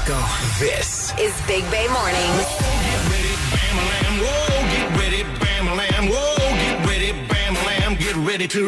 Taco. This is Big Bay Mornings. Get ready, Bam-a-lam. Whoa, get ready, Bam-a-lam. Whoa, get ready, Bam-a-lam. Get ready to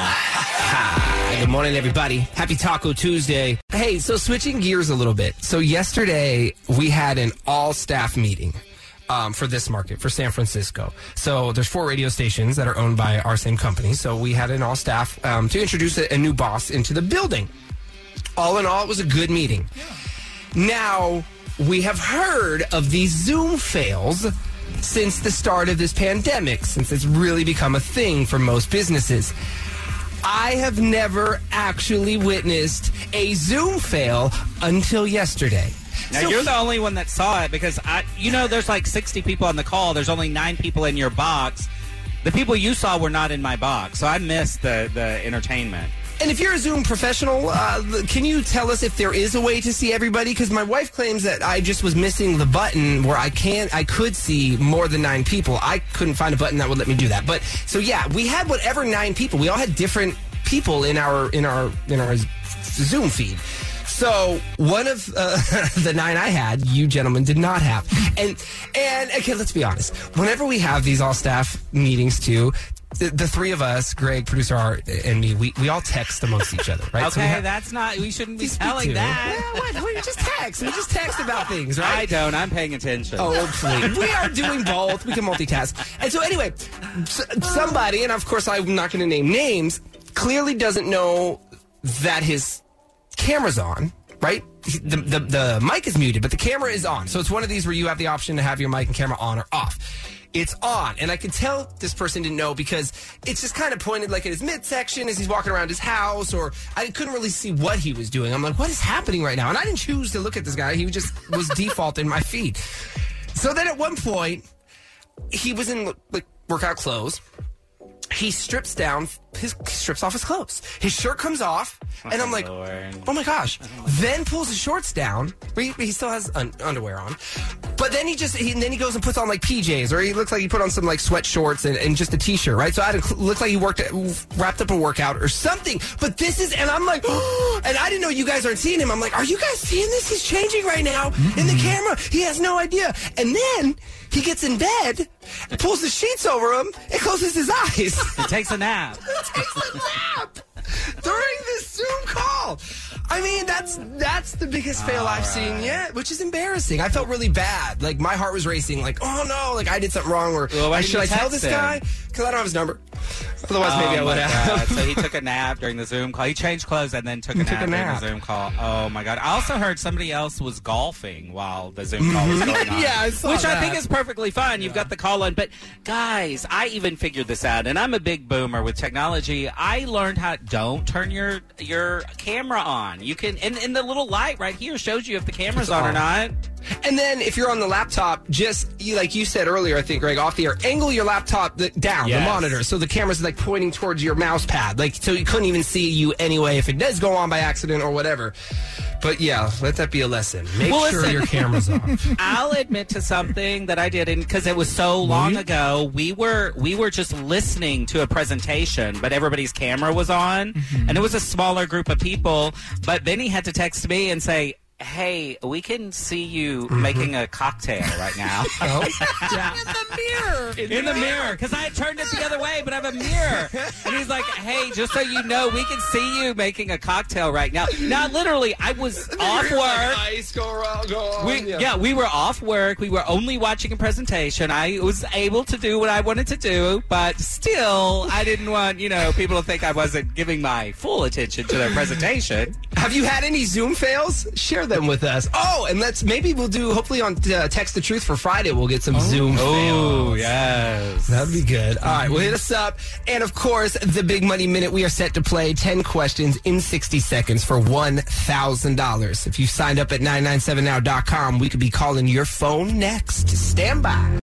ride. Good morning, everybody. Happy Taco Tuesday. Hey, so switching gears a little bit. So yesterday, we had an all-staff meeting for this market, for San Francisco. So there's 4 radio stations that are owned by our same company. So we had an all-staff to introduce a new boss into the building. All in all, it was a good meeting. Now, we have heard of these Zoom fails since the start of this pandemic, since it's really become a thing for most businesses. I have never actually witnessed a Zoom fail until yesterday. Now, you're the only one that saw it because, there's like 60 people on the call. There's only 9 people in your box. The people you saw were not in my box, so I missed the entertainment. And if you're a Zoom professional, can you tell us if there is a way to see everybody? Because my wife claims that I just was missing the button where I could see more than 9 people. I couldn't find a button that would let me do that. But so yeah, we had whatever 9 people. We all had different people in our Zoom feed. So one of the 9 I had, you gentlemen did not have. And okay, let's be honest. Whenever we have these all staff meetings too, the 3 of us, Greg, producer Art, and me, we all text amongst each other, right? Okay, so we shouldn't be telling that. Yeah, what? We just text. We just text about things, right? I don't. I'm paying attention. Oh, please. We are doing both. We can multitask. And so anyway, somebody, and of course I'm not going to name names, clearly doesn't know that his camera's on, right? The mic is muted, but the camera is on. So it's one of these where you have the option to have your mic and camera on or off. It's on. And I could tell this person didn't know because it's just kind of pointed like at his midsection as he's walking around his house, or I couldn't really see what he was doing. I'm like, what is happening right now? And I didn't choose to look at this guy. He just was default in my feed. So then at one point, he was in workout clothes. He strips off his clothes. His shirt comes off, and I'm like, oh my gosh. Then pulls his shorts down. He still has underwear on. But then he goes and puts on like PJs, or he looks like he put on some like sweat shorts and just a t-shirt, right? So it looked like he wrapped up a workout or something. But this is, and I'm like, oh, and I didn't know you guys aren't seeing him. I'm like, are you guys seeing this? He's changing right now in the camera. He has no idea. And then he gets in bed, pulls the sheets over him, and closes his eyes. He takes a nap. During this Zoom call. I mean, that's the biggest fail I've seen yet, which is embarrassing. I felt really bad. Like, my heart was racing. Like, oh, no, like, I did something wrong. Or should I tell this guy? Because I don't have his number. Otherwise, maybe I would have. So he took a nap during the Zoom call. He changed clothes and then took a nap during the Zoom call. Oh, my God. I also heard somebody else was golfing while the Zoom call was going on. Yeah, I saw Which that. I think is perfectly fine. You've got the call on. But, guys, I even figured this out. And I'm a big boomer with technology. I learned how don't turn your camera on. You can, and the little light right here shows you if the camera's on or not. And then if you're on the laptop, like you said earlier, I think, Greg, off the air, angle your laptop down, the monitor, so the camera's like pointing towards your mouse pad, like so you couldn't even see you anyway if it does go on by accident or whatever. But yeah, let that be a lesson. Make sure your camera's off. I'll admit to something that I did, because it was so long ago. We were just listening to a presentation, but everybody's camera was on, and it was a smaller group of people. But Benny had to text me and say, hey, we can see you making a cocktail right now. Yeah. In the mirror. In the mirror. Because I had turned it the other way, but I have a mirror. And he's like, hey, just so you know, we can see you making a cocktail right now. Now, literally, I was off work. Like ice, go on. We were off work. We were only watching a presentation. I was able to do what I wanted to do, but still, I didn't want, people to think I wasn't giving my full attention to their presentation. Have you had any Zoom fails? Share them with us. Oh, and maybe we'll do, hopefully on Text the Truth for Friday, we'll get some Zoom fails. Oh, yes. That'd be good. All right, well, hit us up. And, of course, the Big Money Minute. We are set to play 10 questions in 60 seconds for $1,000. If you signed up at 997now.com, we could be calling your phone next. Stand by.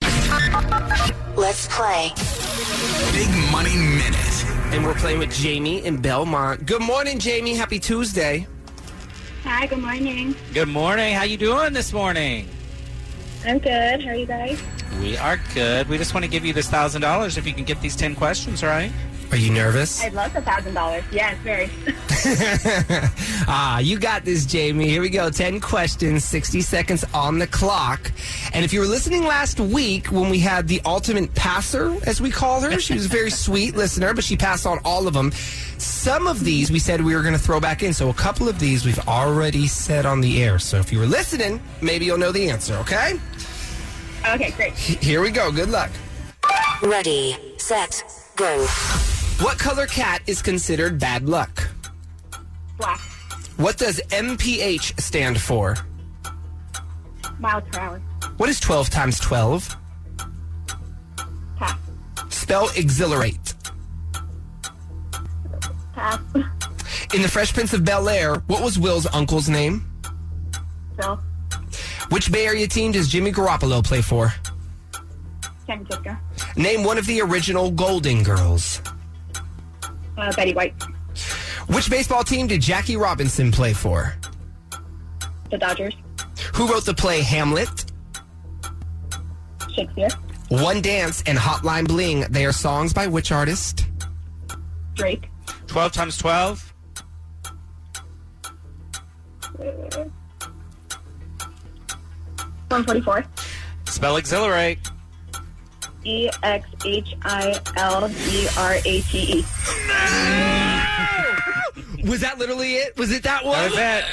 Let's play. Big Money Minute. And we're playing with Jamie in Belmont. Good morning, Jamie. Happy Tuesday. Hi, good morning. Good morning. How you doing this morning? I'm good. How are you guys? We are good. We just want to give you this $1,000 if you can get these 10 questions right. Are you nervous? I'd love the $1,000. Yes, very. You got this, Jamie. Here we go. 10 questions, 60 seconds on the clock. And if you were listening last week when we had the ultimate passer, as we called her, she was a very sweet listener, but she passed on all of them. Some of these we said we were going to throw back in, so a couple of these we've already said on the air. So if you were listening, maybe you'll know the answer, okay? Okay, great. Here we go. Good luck. Ready, set, go. What color cat is considered bad luck? Black. What does MPH stand for? Miles per hour. What is 12 times 12? Pass. Spell exhilarate. Pass. In The Fresh Prince of Bel-Air, what was Will's uncle's name? Phil. Which Bay Area team does Jimmy Garoppolo play for? San Francisco. Name one of the original Golden Girls. Betty White. Which baseball team did Jackie Robinson play for? The Dodgers. Who wrote the play Hamlet? Shakespeare. One Dance and Hotline Bling, they are songs by which artist? Drake. 12 times 12? 144. Spell exhilarate. EXHILDRATE. Was that literally it? Was it that one? That was it.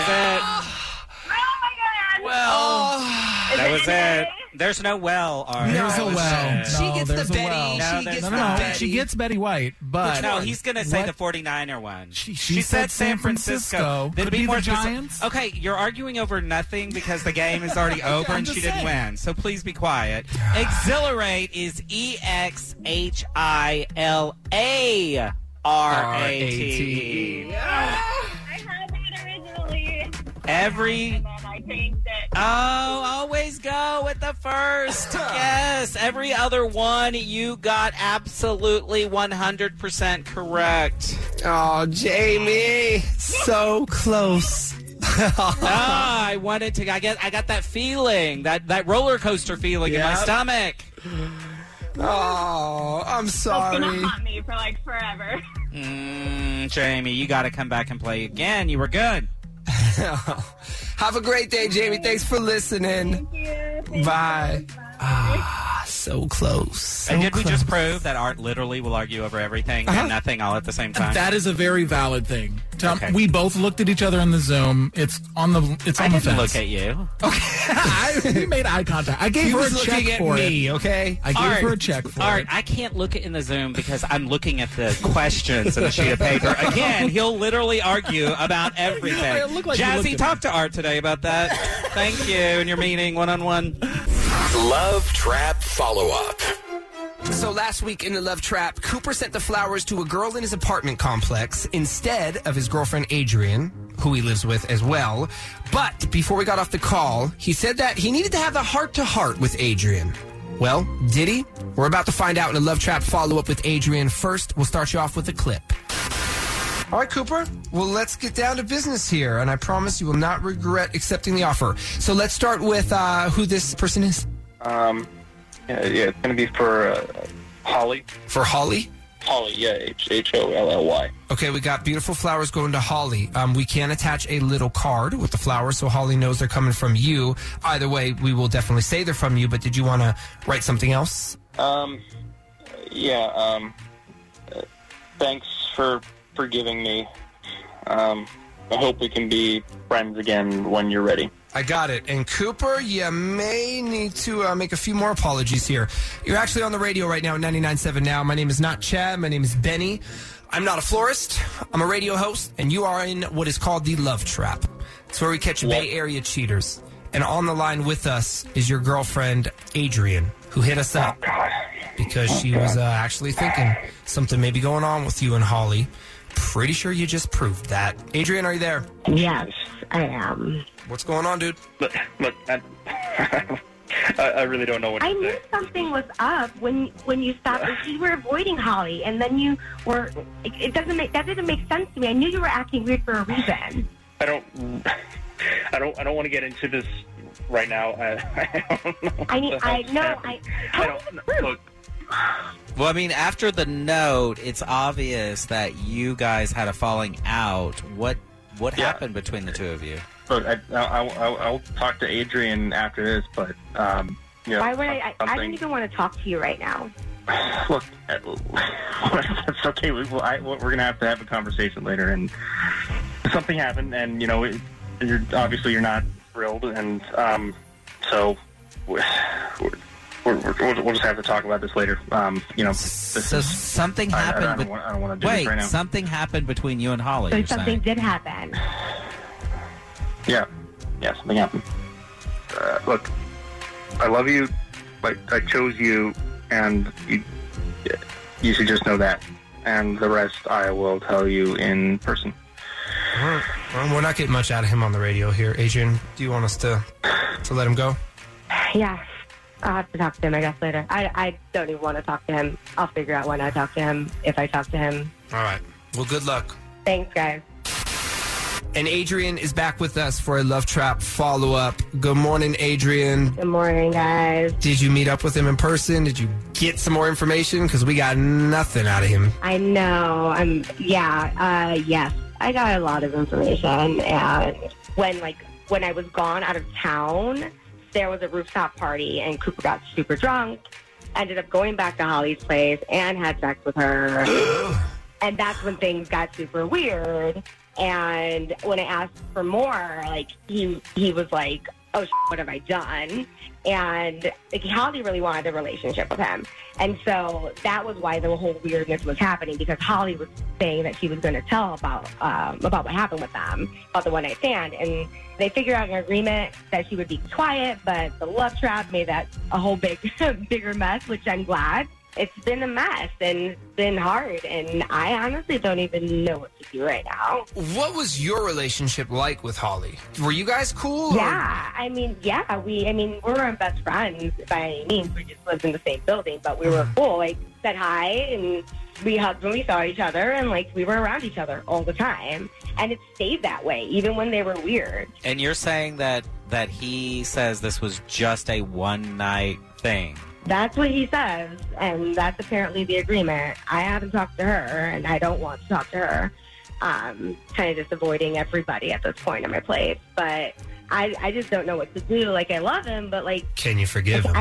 Oh my god. Well, That was it. There's no well, Art. There's a well. She gets there's the a Betty. well. No, She there's gets not. the No, Betty. she gets Betty White, but No, he's going to say What? the 49er one. She said said San Francisco. Then Could be be more the specific. Giants? Okay, you're arguing over nothing because the game is already over I'm and she just didn't saying. win. So please be quiet. Exhilarate is EXHILARATE. I had that originally. Every And then I changed it. always go with the first. Yes, every other one you got absolutely 100% correct. Oh, Jamie, so close. I wanted to. I got that feeling, that roller coaster feeling in my Yep. stomach. Oh, I'm It's sorry. gonna haunt me for like forever. Jamie, you got to come back and play again. You were good. Have a great day, Jamie. Thanks for listening. Thank you. Bye. Ah, so close. And did we just prove that Art literally will argue over everything and nothing all at the same time? that is a very valid thing. Tom, Okay. we both looked at each other in the Zoom. It's on the. It's I on the didn't fence. look at you. We made eye contact. I gave He her was a check looking at for me, it. okay? I gave Art, her a check for Art, it. I can't look it in the Zoom because I'm looking at the questions in the sheet of paper. Again, he'll literally argue about everything. It looked like you looked Jazzy, at talk to Art today about that. Thank you in your meeting one-on-one. Love Trap Follow Up. So last week in the Love Trap, Cooper sent the flowers to a girl in his apartment complex instead of his girlfriend Adrian, who he lives with as well. But before we got off the call, he said that he needed to have a heart-to-heart with Adrian. Well, did he? We're about to find out in a Love Trap follow-up with Adrian. First, we'll start you off with a clip. All right, Cooper. Well, let's get down to business here, and I promise you will not regret accepting the offer. So let's start with who this person is. Yeah, it's going to be for Holly. For Holly? Holly, yeah, Holly. Okay, we got beautiful flowers going to Holly. We can attach a little card with the flowers so Holly knows they're coming from you. Either way, we will definitely say they're from you, but did you want to write something else? Thanks for forgiving me. I hope we can be friends again when you're ready. I got it. And Cooper, you may need to make a few more apologies here. You're actually on the radio right now at 99.7 Now. My name is not Chad. My name is Benny. I'm not a florist. I'm a radio host, and you are in what is called the Love Trap. It's where we catch Bay Area cheaters. And on the line with us is your girlfriend, Adrian, who hit us up because she was actually thinking something may be going on with you and Holly. Pretty sure you just proved that. Adrian, are you there? Yes, I am. What's going on, dude? Look, I really don't know what I to knew say. something was up when you stopped. You were avoiding Holly, and then you were. That didn't make sense to me. I knew you were acting weird for a reason. I don't want to get into this right now. I don't know. Tell me the truth. Look, Well, I mean, after the note, it's obvious that you guys had a falling out. What happened between the two of you? Look, I'll talk to Adrian after this, but Why would I don't even want to talk to you right now. Look, that's okay. We're going to have a conversation later, and something happened, and you're not thrilled, and so we'll just have to talk about this later. Something happened. I don't want to do this right now. Something happened between you and Holly. So something did happen. Yeah, something happened. Look, I love you. I chose you, and you should just know that. And the rest I will tell you in person. Well, we're not getting much out of him on the radio here. Adrian, do you want us to let him go? Yeah. I'll have to talk to him, I guess, later. I don't even want to talk to him. I'll figure out when I talk to him, if I talk to him. All right. Well, good luck. Thanks, guys. And Adrian is back with us for a Love Trap follow-up. Good morning, Adrian. Good morning, guys. Did you meet up with him in person? Did you get some more information? Because we got nothing out of him. I know. Yes. I got a lot of information. And when I was gone out of town, there was a rooftop party, and Cooper got super drunk, ended up going back to Holly's place, and had sex with her. And that's when things got super weird. And when I asked for more, he was like, oh, what have I done? And Holly really wanted a relationship with him. And so that was why the whole weirdness was happening, because Holly was saying that she was going to tell about what happened with them, about the one-night stand. And they figured out an agreement that she would be quiet, but the Love Trap made that a whole bigger mess, which I'm glad. It's been a mess, and it's been hard, and I honestly don't even know what to do right now. What was your relationship like with Holly? Were you guys cool? Yeah, we're best friends by any means. We just lived in the same building, but we were cool. Said hi, and we hugged when we saw each other, and we were around each other all the time. And it stayed that way, even when they were weird. And you're saying that he says this was just a one-night thing. That's what he says, and that's apparently the agreement. I haven't talked to her, and I don't want to talk to her. Kind of just avoiding everybody at this point in my place. But I just don't know what to do. I love him, but can you forgive him? I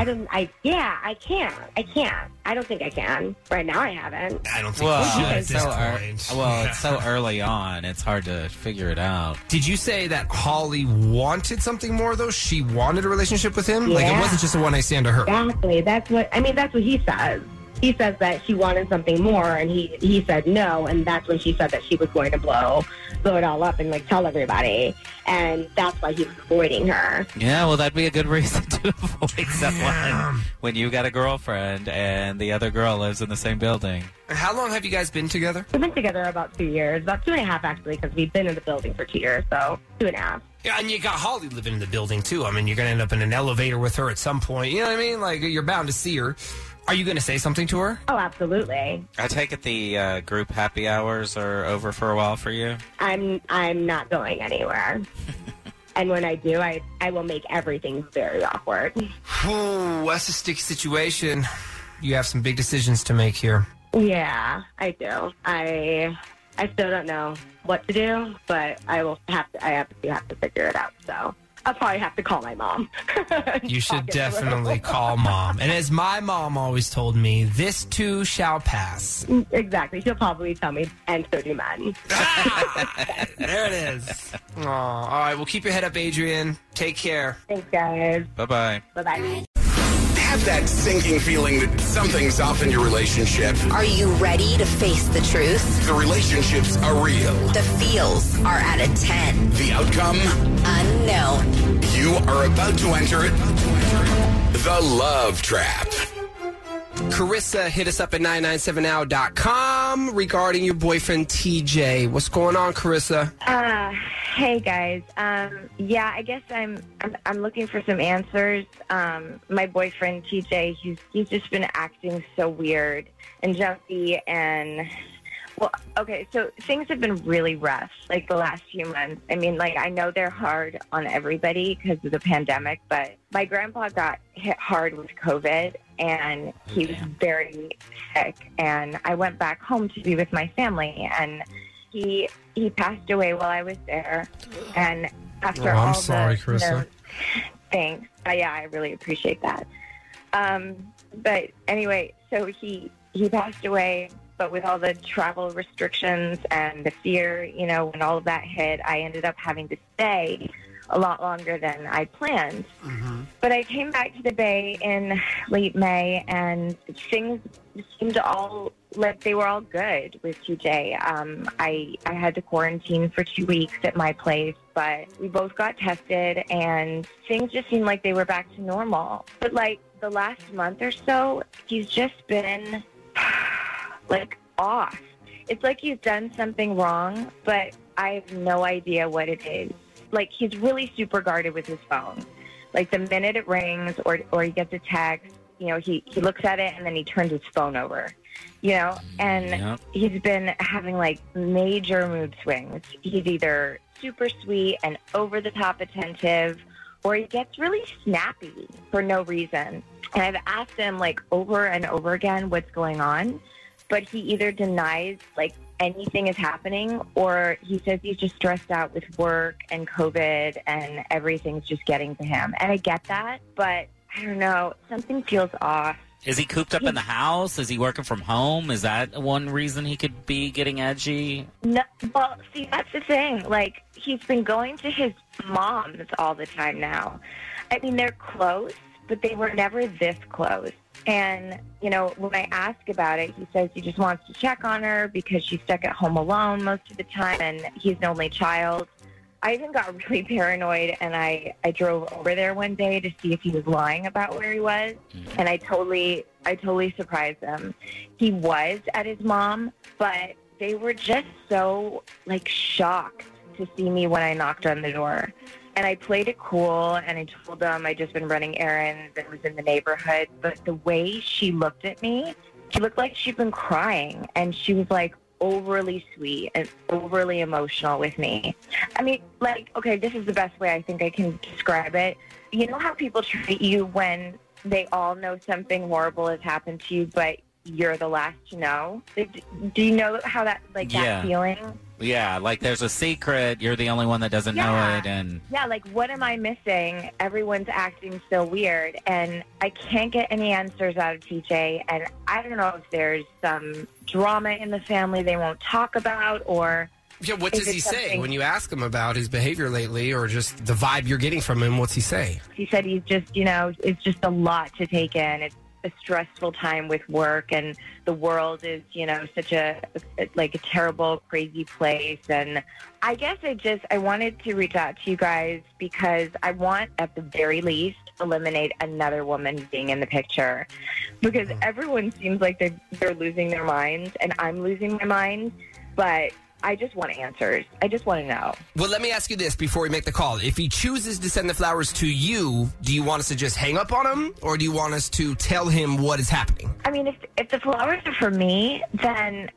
can't. I don't think I can. Right now I haven't. I don't think you should at this point. It's so early on. It's hard to figure it out. Did you say that Holly wanted something more, though? She wanted a relationship with him? Yeah. It wasn't just a one-night stand to her. Exactly. That's what he says. He says that she wanted something more, and he said no, and that's when she said that she was going to blow it all up and tell everybody, and that's why he was avoiding her. Yeah, well, that'd be a good reason to avoid someone when you got a girlfriend and the other girl lives in the same building. How long have you guys been together? We've been together about 2 years, about 2.5 actually, because we've been in the building for 2 years, so 2.5. Yeah, and you got Holly living in the building too. I mean, you're going to end up in an elevator with her at some point. You know what I mean? You're bound to see her. Are you going to say something to her? Oh, absolutely. I take it the group happy hours are over for a while for you? I'm not going anywhere. And when I do, I will make everything very awkward. Oh, that's a sticky situation. You have some big decisions to make here. Yeah, I do. I still don't know what to do, but I have to figure it out, so I'll probably have to call my mom. You should definitely call Mom. And as my mom always told me, this too shall pass. Exactly. She'll probably tell me, and so do men. There it is. All right, well, keep your head up, Adrian. Take care. Thanks, guys. Bye-bye. Bye-bye. Have that sinking feeling that something's off in your relationship. Are you ready to face the truth? The relationships are real. The feels are at a 10. The outcome? Unknown. You are about to enter it. The Love Trap. Carissa hit us up at 997now.com regarding your boyfriend TJ. What's going on, Carissa? Hey guys. Yeah, I guess I'm looking for some answers. My boyfriend TJ, he's just been acting so weird and jumpy, and Well, okay, so things have been really rough, like the last few months. I mean, like, I know they're hard on everybody because of the pandemic, but my grandpa got hit hard with COVID, and he was very sick. And I went back home to be with my family, and he passed away while I was there. And after I'm all sorry, the Carissa. thanks. Yeah, I really appreciate that. But anyway, so he passed away. But with all the travel restrictions and the fear, you know, when all of that hit, I ended up having to stay a lot longer than I planned. But I came back to the Bay in late May, and things seemed to all, like, they were all good with TJ. I had to quarantine for 2 weeks at my place, but we both got tested, and things just seemed like they were back to normal. But, like, the last month or so, he's just been... like, off. It's like he's done something wrong, but I have no idea what it is. Like, he's really super guarded with his phone. Like, the minute it rings or he gets a text, you know, he looks at it and then he turns his phone over, you know? And he's been having, like, major mood swings. He's either super sweet and over-the-top attentive, or he gets really snappy for no reason. And I've asked him, like, over and over again what's going on, but he either denies, like, anything is happening, or he says he's just stressed out with work and COVID and everything's just getting to him. And I get that, but I don't know. Something feels off. Is he cooped up in the house? Is he working from home? Is that one reason he could be getting edgy? No, well, see, that's the thing. Like, he's been going to his mom's all the time now. I mean, they're close, but they were never this close. And, you know, when I ask about it, he says he just wants to check on her because she's stuck at home alone most of the time, and he's an only child. I even got really paranoid, and I drove over there one day to see if he was lying about where he was, and I totally surprised him. He was at his mom, but they were just so, like, shocked to see me when I knocked on the door. And I played it cool, and I told them I'd just been running errands and was in the neighborhood. But the way she looked at me, she looked like she'd been crying, and she was, like, overly sweet and overly emotional with me. I mean, like, okay, this is the best way I think I can describe it. You know how people treat you when they all know something horrible has happened to you, but you're the last to know? Do you know how that, like, that feeling? Yeah, like there's a secret, you're the only one that doesn't know it, and... Yeah, like, what am I missing? Everyone's acting so weird, and I can't get any answers out of TJ, and I don't know if there's some drama in the family they won't talk about, or... Yeah, what does he say when you ask him about his behavior lately, or just the vibe you're getting from him? What's he say? He said he's just, you know, it's just a lot to take in. It's a stressful time with work, and the world is, you know, such a terrible, crazy place. And I guess I wanted to reach out to you guys because I want, at the very least, eliminate another woman being in the picture, because everyone seems like they're losing their minds, and I'm losing my mind, but I just want answers. I just want to know. Well, let me ask you this before we make the call. If he chooses to send the flowers to you, do you want us to just hang up on him, or do you want us to tell him what is happening? I mean, if the flowers are for me, then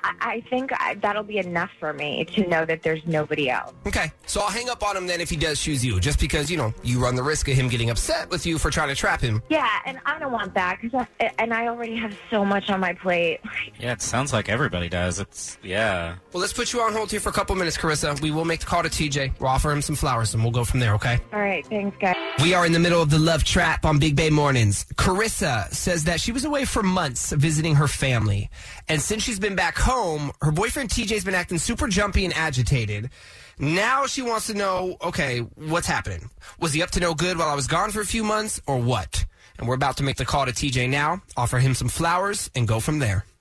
I think that'll be enough for me to know that there's nobody else. Okay. So I'll hang up on him then if he does choose you, just because, you know, you run the risk of him getting upset with you for trying to trap him. Yeah, and I don't want that, and I already have so much on my plate. Yeah, it sounds like everybody does. Well, let's put you on hold here for a couple minutes, Carissa. We will make the call to TJ. We'll offer him some flowers, and we'll go from there, okay? All right, thanks, guys. We are in the middle of the Love Trap on Big Bay Mornings. Carissa says that she was away for months visiting her family, and since she's been back home, her boyfriend TJ's been acting super jumpy and agitated. Now she wants to know, okay, what's happening? Was he up to no good while I was gone for a few months, or what? And we're about to make the call to TJ now, offer him some flowers, and go from there.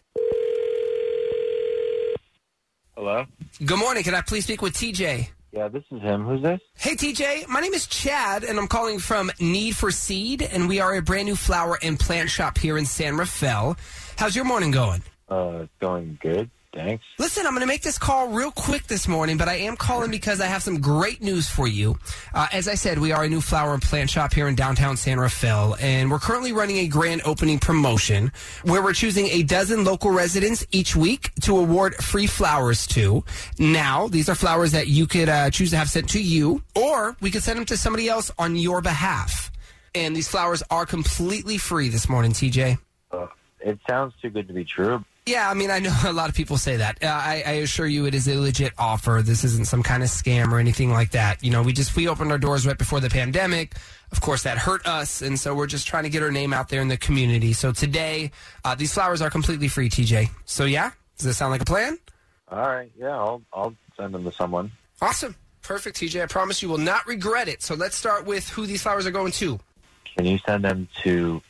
Hello? Good morning. Can I please speak with TJ? Yeah, this is him. Who's this? Hey, TJ. My name is Chad, and I'm calling from Need for Seed, and we are a brand new flower and plant shop here in San Rafael. How's your morning going? Going good. Thanks. Listen, I'm going to make this call real quick this morning, but I am calling because I have some great news for you. As I said, we are a new flower and plant shop here in downtown San Rafael, and we're currently running a grand opening promotion where we're choosing a dozen local residents each week to award free flowers to. Now, these are flowers that you could choose to have sent to you, or we could send them to somebody else on your behalf. And these flowers are completely free this morning, TJ. It sounds too good to be true. Yeah, I mean, I know a lot of people say that. I assure you it is a legit offer. This isn't some kind of scam or anything like that. You know, we opened our doors right before the pandemic. Of course, that hurt us, and so we're just trying to get our name out there in the community. So today, these flowers are completely free, TJ. So yeah, does this sound like a plan? All right, yeah, I'll send them to someone. Awesome. Perfect, TJ. I promise you will not regret it. So let's start with who these flowers are going to. Can you send them to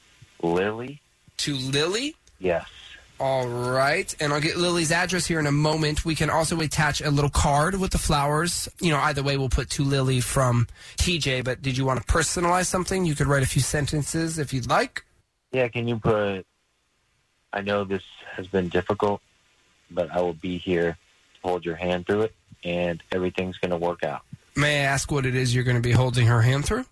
Lily? To Lily? Yes. All right, and I'll get Lily's address here in a moment. We can also attach a little card with the flowers. You know, either way, we'll put to Lily from TJ, but did you want to personalize something? You could write a few sentences if you'd like. Yeah, can you put, I know this has been difficult, but I will be here to hold your hand through it, and everything's going to work out. May I ask what it is you're going to be holding her hand through?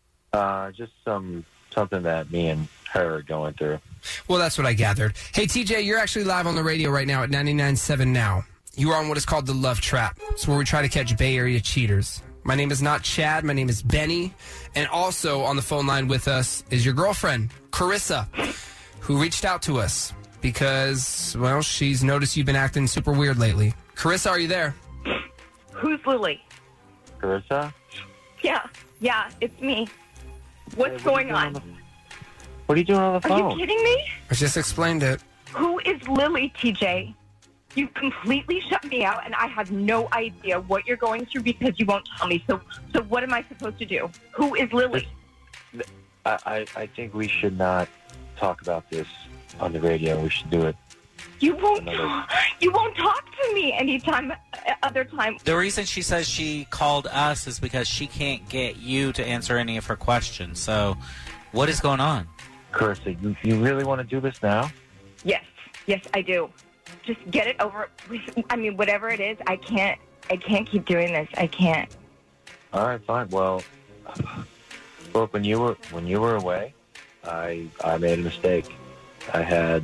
Just something that me and her are going through. Well, that's what I gathered. Hey, TJ, you're actually live on the radio right now at 99.7 Now. You are on what is called the Love Trap. It's where we try to catch Bay Area cheaters. My name is not Chad. My name is Benny. And also on the phone line with us is your girlfriend, Carissa, who reached out to us because, well, she's noticed you've been acting super weird lately. Carissa, are you there? Who's Lily? Carissa? Yeah, it's me. What's going on? What are you doing on the phone? Are you kidding me? I just explained it. Who is Lily, TJ? You completely shut me out, and I have no idea what you're going through because you won't tell me. So what am I supposed to do? Who is Lily? I think we should not talk about this on the radio. We should do it. You won't talk to me other time. The reason she says she called us is because she can't get you to answer any of her questions. So what is going on? Carissa, you really want to do this now? Yes, I do. Just get it over. I mean, whatever it is, I can't keep doing this. I can't. All right, fine. Well, look, when you were away, I made a mistake. I had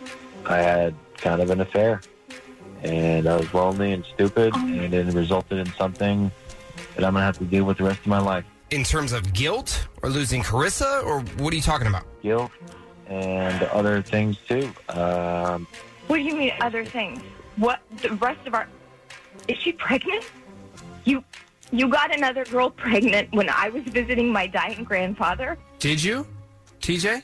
kind of an affair, and I was lonely and stupid, and it resulted in something that I'm gonna have to deal with the rest of my life. In terms of guilt or losing Carissa, or what are you talking about? Guilt and other things too. What do you mean other things? What the rest of our? Is she pregnant? You got another girl pregnant when I was visiting my dying grandfather? Did you, TJ?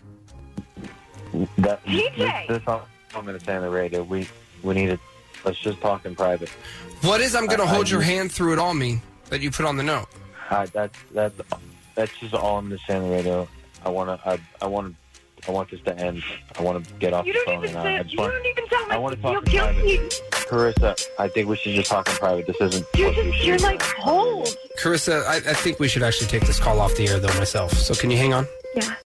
TJ. This I'm going to say on the radio. We need to. Let's just talk in private. What is I'm going to hold your hand through it all mean that you put on the note? That's just all I'm going to say on the radio. I want this to end. I want to get off the phone. You don't even tell I want to talk you'll in kill private. me. Carissa, I think we should just talk in private. This isn't. You're like cold. Carissa, I think we should actually take this call off the air, though, myself. So can you hang on? Yeah.